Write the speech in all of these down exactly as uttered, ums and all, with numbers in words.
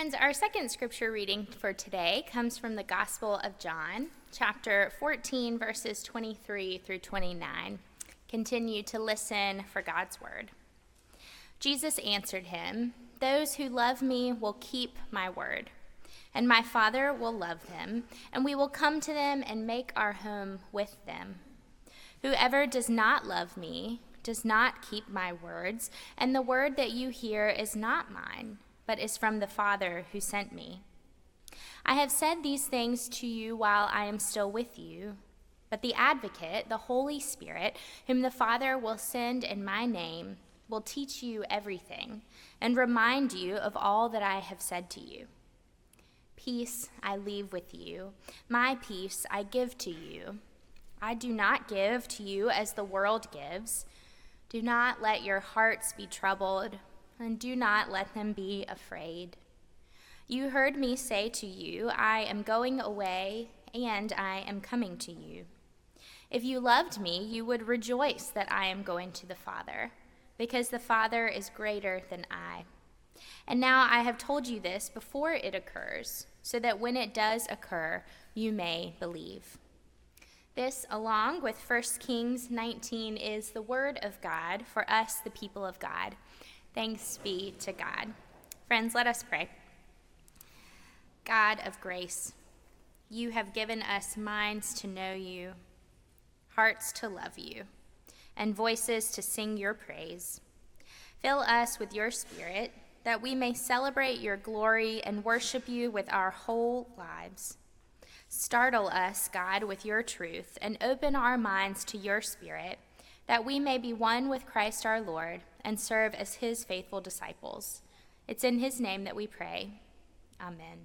Friends, our second scripture reading for today comes from the Gospel of John, chapter fourteen, verses twenty-three through twenty-nine. Continue to listen for God's word. Jesus answered him, "Those who love me will keep my word, and my Father will love them, and we will come to them and make our home with them. Whoever does not love me does not keep my words, and the word that you hear is not mine, but is from the Father who sent me. I have said these things to you while I am still with you, but the Advocate, the Holy Spirit, whom the Father will send in my name, will teach you everything and remind you of all that I have said to you. Peace I leave with you, my peace I give to you. I do not give to you as the world gives. Do not let your hearts be troubled, and do not let them be afraid. You heard me say to you, I am going away, and I am coming to you. If you loved me, you would rejoice that I am going to the Father, because the Father is greater than I. And now I have told you this before it occurs, so that when it does occur, you may believe." This, along with First Kings nineteen, is the word of God for us, the people of God. Thanks be to God. Friends, let us pray. God of grace, you have given us minds to know you, hearts to love you, and voices to sing your praise. Fill us with your Spirit, that we may celebrate your glory and worship you with our whole lives. Startle us, God, with your truth, and open our minds to your Spirit, that we may be one with Christ our Lord and serve as his faithful disciples. It's in his name that we pray. Amen.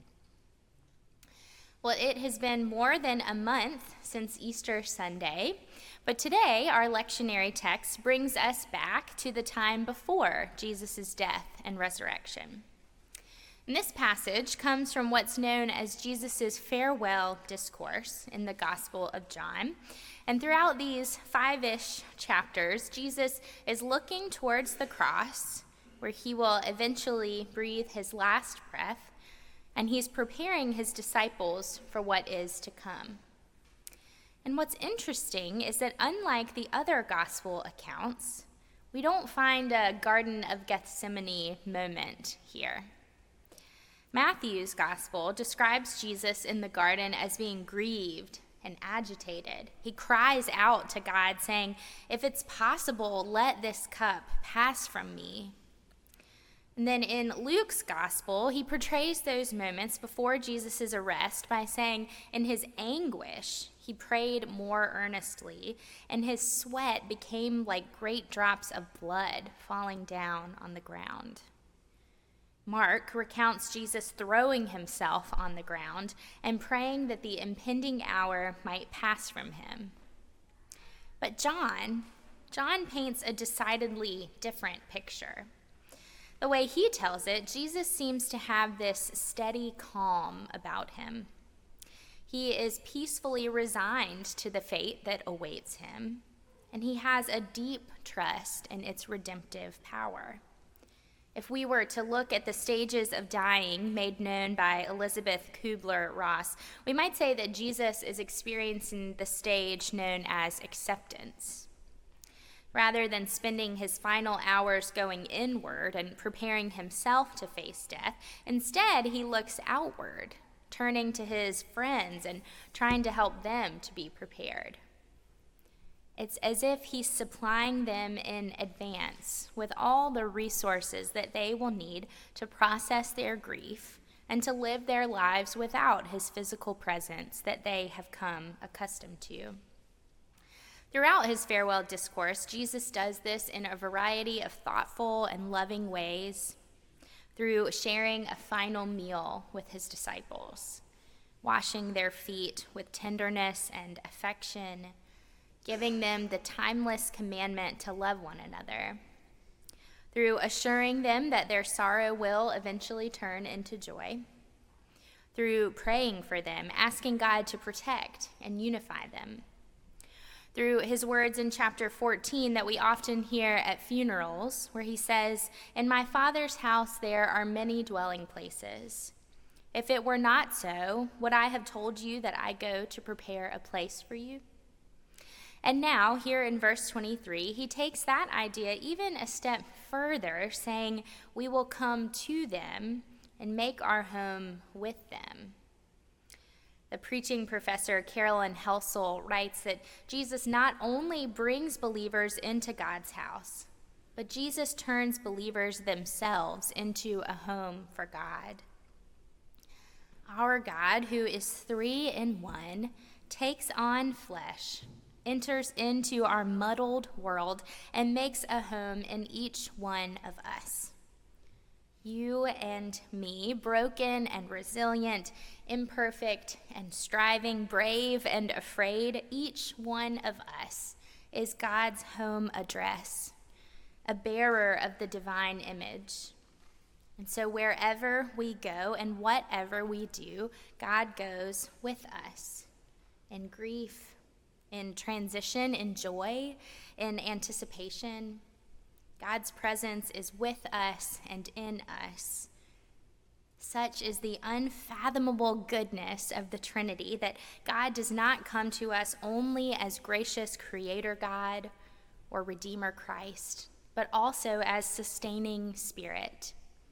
Well, it has been more than a month since Easter Sunday, but today our lectionary text brings us back to the time before Jesus' death and resurrection. And this passage comes from what's known as Jesus' farewell discourse in the Gospel of John. And throughout these five-ish chapters, Jesus is looking towards the cross, where he will eventually breathe his last breath, and he's preparing his disciples for what is to come. And what's interesting is that unlike the other gospel accounts, we don't find a Garden of Gethsemane moment here. Matthew's gospel describes Jesus in the garden as being grieved and agitated. He cries out to God saying, "If it's possible, let this cup pass from me." And then in Luke's gospel, he portrays those moments before Jesus' arrest by saying, in his anguish, he prayed more earnestly, and his sweat became like great drops of blood falling down on the ground. Mark recounts Jesus throwing himself on the ground and praying that the impending hour might pass from him. But John, John paints a decidedly different picture. The way he tells it, Jesus seems to have this steady calm about him. He is peacefully resigned to the fate that awaits him, and he has a deep trust in its redemptive power. If we were to look at the stages of dying made known by Elisabeth Kubler-Ross, we might say that Jesus is experiencing the stage known as acceptance. Rather than spending his final hours going inward and preparing himself to face death, instead he looks outward, turning to his friends and trying to help them to be prepared. It's as if he's supplying them in advance with all the resources that they will need to process their grief and to live their lives without his physical presence that they have come accustomed to. Throughout his farewell discourse, Jesus does this in a variety of thoughtful and loving ways through sharing a final meal with his disciples, washing their feet with tenderness and affection, giving them the timeless commandment to love one another, through assuring them that their sorrow will eventually turn into joy, through praying for them, asking God to protect and unify them, through his words in chapter fourteen that we often hear at funerals, where he says, "In my Father's house there are many dwelling places. If it were not so, would I have told you that I go to prepare a place for you?" And now, here in verse twenty-three, he takes that idea even a step further, saying, "We will come to them and make our home with them." The preaching professor Carolyn Helsel writes that Jesus not only brings believers into God's house, but Jesus turns believers themselves into a home for God. Our God, who is three in one, takes on flesh, enters into our muddled world, and makes a home in each one of us. You and me, broken and resilient, imperfect and striving, brave and afraid, each one of us is God's home address, a bearer of the divine image. And so wherever we go and whatever we do, God goes with us in grief, in transition, in joy, in anticipation. God's presence is with us and in us. Such is the unfathomable goodness of the Trinity, that God does not come to us only as gracious Creator God or Redeemer Christ, but also as sustaining Spirit.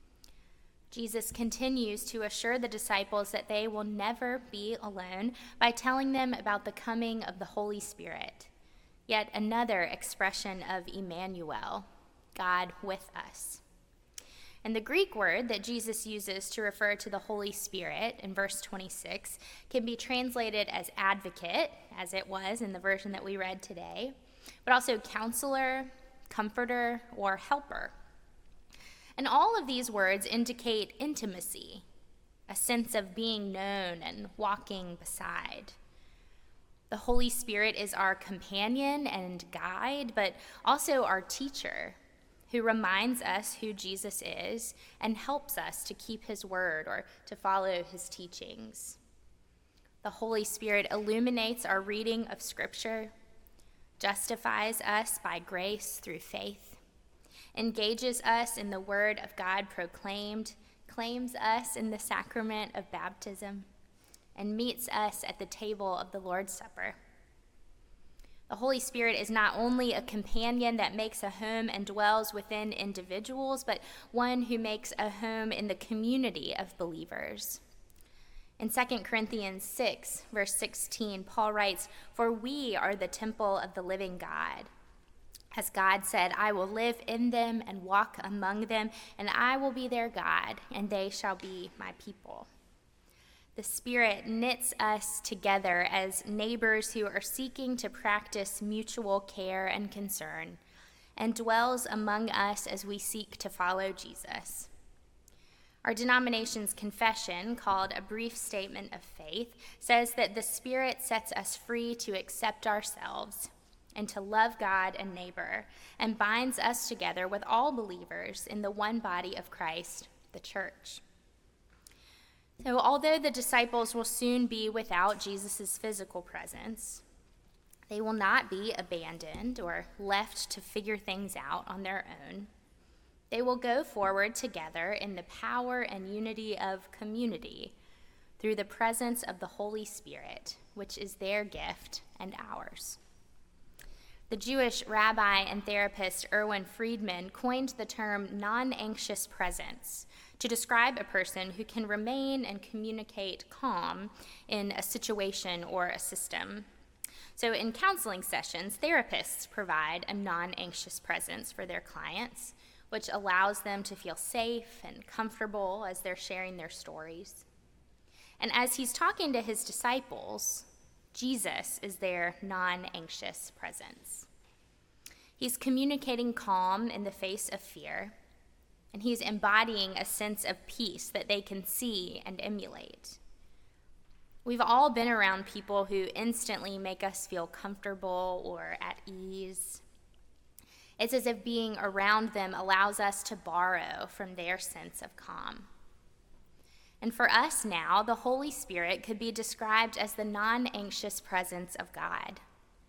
Jesus continues to assure the disciples that they will never be alone by telling them about the coming of the Holy Spirit, yet another expression of Emmanuel, God with us. And the Greek word that Jesus uses to refer to the Holy Spirit in verse twenty-six can be translated as advocate, as it was in the version that we read today, but also counselor, comforter, or helper. And all of these words indicate intimacy, a sense of being known and walking beside. The Holy Spirit is our companion and guide, but also our teacher, who reminds us who Jesus is and helps us to keep his word or to follow his teachings. The Holy Spirit illuminates our reading of Scripture, justifies us by grace through faith, engages us in the word of God proclaimed, claims us in the sacrament of baptism, and meets us at the table of the Lord's Supper. The Holy Spirit is not only a companion that makes a home and dwells within individuals, but one who makes a home in the community of believers. In Second Corinthians six, verse sixteen, Paul writes, "For we are the temple of the living God. As God said, I will live in them and walk among them, and I will be their God, and they shall be my people." The Spirit knits us together as neighbors who are seeking to practice mutual care and concern, and dwells among us as we seek to follow Jesus. Our denomination's confession, called A Brief Statement of Faith, says that the Spirit sets us free to accept ourselves and to love God and neighbor, and binds us together with all believers in the one body of Christ, the church. So although the disciples will soon be without Jesus' physical presence, they will not be abandoned or left to figure things out on their own. They will go forward together in the power and unity of community through the presence of the Holy Spirit, which is their gift and ours. The Jewish rabbi and therapist Erwin Friedman coined the term non-anxious presence to describe a person who can remain and communicate calm in a situation or a system. So in counseling sessions, therapists provide a non-anxious presence for their clients, which allows them to feel safe and comfortable as they're sharing their stories. And as he's talking to his disciples, Jesus is their non-anxious presence. He's communicating calm in the face of fear, and he's embodying a sense of peace that they can see and emulate. We've all been around people who instantly make us feel comfortable or at ease. It's as if being around them allows us to borrow from their sense of calm. And for us now, the Holy Spirit could be described as the non-anxious presence of God,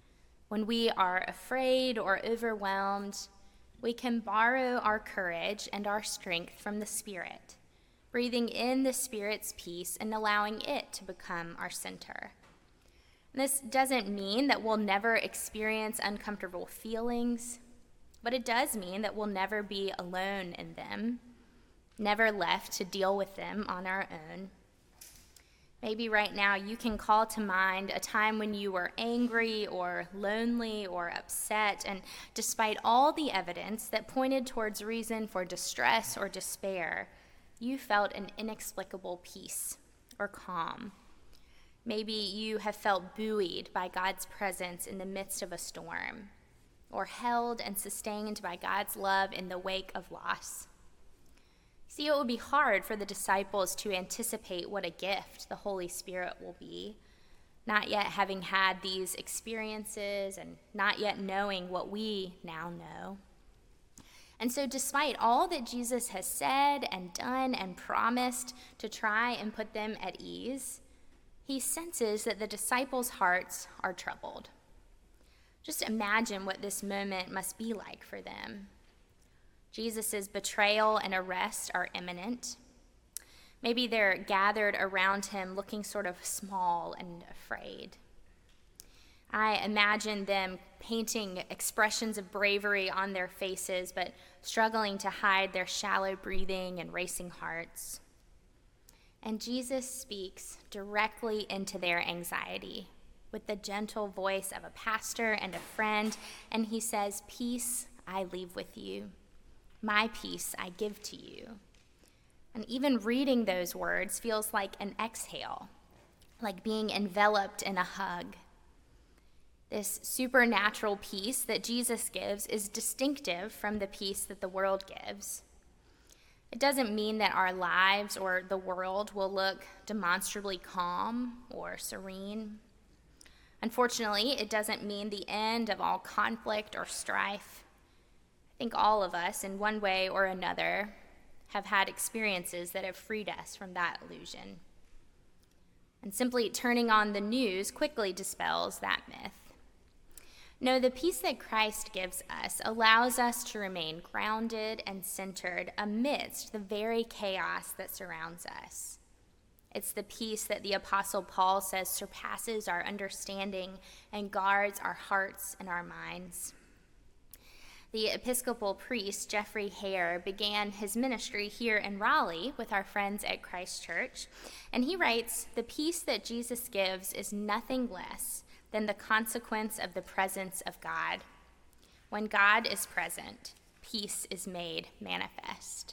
When we are afraid or overwhelmed, we can borrow our courage and our strength from the Spirit, breathing in the Spirit's peace and allowing it to become our center. This doesn't mean that we'll never experience uncomfortable feelings, but it does mean that we'll never be alone in them, never left to deal with them on our own. Maybe right now you can call to mind a time when you were angry or lonely or upset, and despite all the evidence that pointed towards reason for distress or despair, you felt an inexplicable peace or calm. Maybe you have felt buoyed by God's presence in the midst of a storm, or held and sustained by God's love in the wake of loss. See, it would be hard for the disciples to anticipate what a gift the Holy Spirit will be, not yet having had these experiences and not yet knowing what we now know. And so despite all that Jesus has said and done and promised to try and put them at ease, he senses that the disciples' hearts are troubled. Just imagine what this moment must be like for them. Jesus' betrayal and arrest are imminent. Maybe they're gathered around him looking sort of small and afraid. I imagine them painting expressions of bravery on their faces, but struggling to hide their shallow breathing and racing hearts. And Jesus speaks directly into their anxiety with the gentle voice of a pastor and a friend, and he says, "Peace I leave with you. My peace I give to you." And even reading those words feels like an exhale, like being enveloped in a hug. This supernatural peace that Jesus gives is distinctive from the peace that the world gives. It doesn't mean that our lives or the world will look demonstrably calm or serene. Unfortunately, it doesn't mean the end of all conflict or strife. I think all of us, in one way or another, have had experiences that have freed us from that illusion. And simply turning on the news quickly dispels that myth. No, the peace that Christ gives us allows us to remain grounded and centered amidst the very chaos that surrounds us. It's the peace that the Apostle Paul says surpasses our understanding and guards our hearts and our minds. The Episcopal priest, Jeffrey Hare, began his ministry here in Raleigh with our friends at Christ Church, and he writes, "The peace that Jesus gives is nothing less than the consequence of the presence of God. When God is present, peace is made manifest."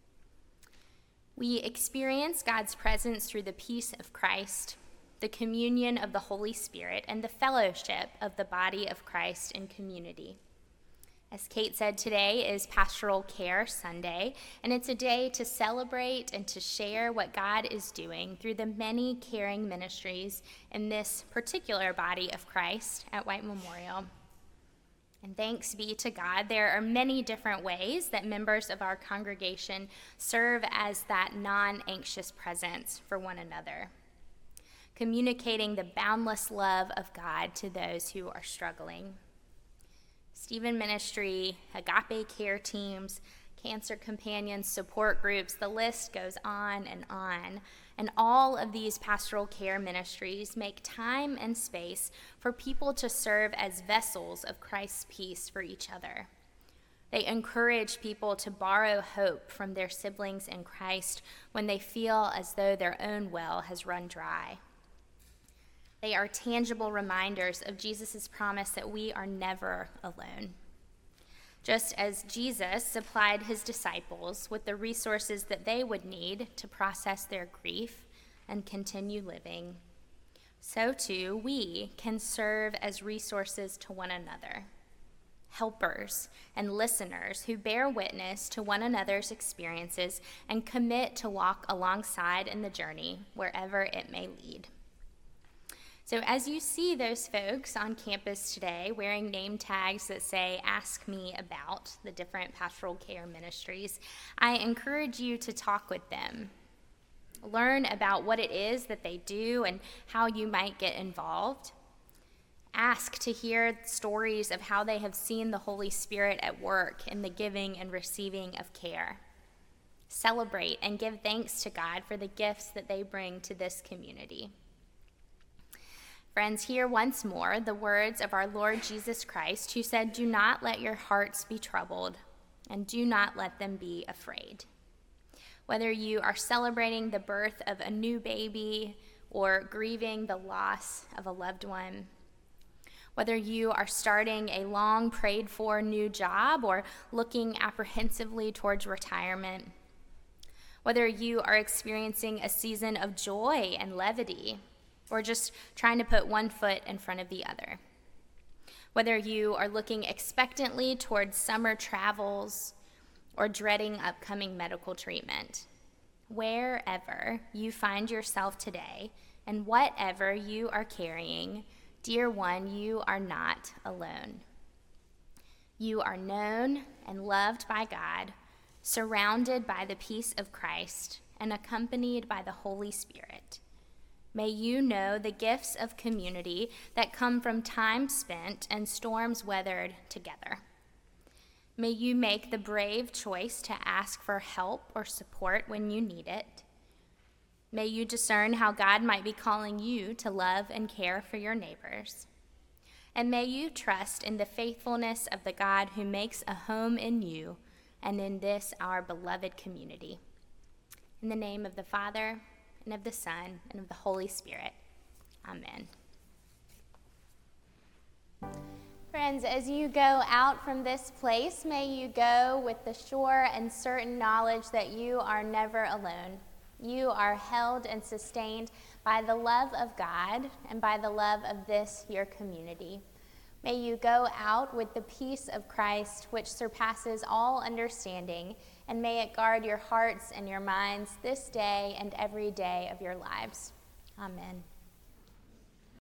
We experience God's presence through the peace of Christ, the communion of the Holy Spirit, and the fellowship of the body of Christ in community. As Kate said, today is Pastoral Care Sunday, and it's a day to celebrate and to share what God is doing through the many caring ministries in this particular body of Christ at White Memorial. And thanks be to God, there are many different ways that members of our congregation serve as that non-anxious presence for one another, communicating the boundless love of God to those who are struggling. Stephen Ministry, Agape Care Teams, Cancer Companions, support groups, the list goes on and on. And all of these pastoral care ministries make time and space for people to serve as vessels of Christ's peace for each other. They encourage people to borrow hope from their siblings in Christ when they feel as though their own well has run dry. They are tangible reminders of Jesus' promise that we are never alone. Just as Jesus supplied his disciples with the resources that they would need to process their grief and continue living, so too we can serve as resources to one another, helpers and listeners who bear witness to one another's experiences and commit to walk alongside in the journey wherever it may lead. So as you see those folks on campus today wearing name tags that say, "Ask me about" the different pastoral care ministries, I encourage you to talk with them. Learn about what it is that they do and how you might get involved. Ask to hear stories of how they have seen the Holy Spirit at work in the giving and receiving of care. Celebrate and give thanks to God for the gifts that they bring to this community. Friends, hear once more the words of our Lord Jesus Christ, who said, "Do not let your hearts be troubled, and do not let them be afraid." Whether you are celebrating the birth of a new baby or grieving the loss of a loved one, whether you are starting a long prayed for new job or looking apprehensively towards retirement, whether you are experiencing a season of joy and levity, or just trying to put one foot in front of the other, whether you are looking expectantly towards summer travels or dreading upcoming medical treatment, wherever you find yourself today and whatever you are carrying, dear one, you are not alone. You are known and loved by God, surrounded by the peace of Christ, and accompanied by the Holy Spirit. May you know the gifts of community that come from time spent and storms weathered together. May you make the brave choice to ask for help or support when you need it. May you discern how God might be calling you to love and care for your neighbors. And may you trust in the faithfulness of the God who makes a home in you and in this, our beloved community. In the name of the Father, and of the Son, and of the Holy Spirit. Amen. Friends, as you go out from this place, may you go with the sure and certain knowledge that you are never alone. You are held and sustained by the love of God and by the love of this, your community. May you go out with the peace of Christ, which surpasses all understanding, and may it guard your hearts and your minds this day and every day of your lives. Amen.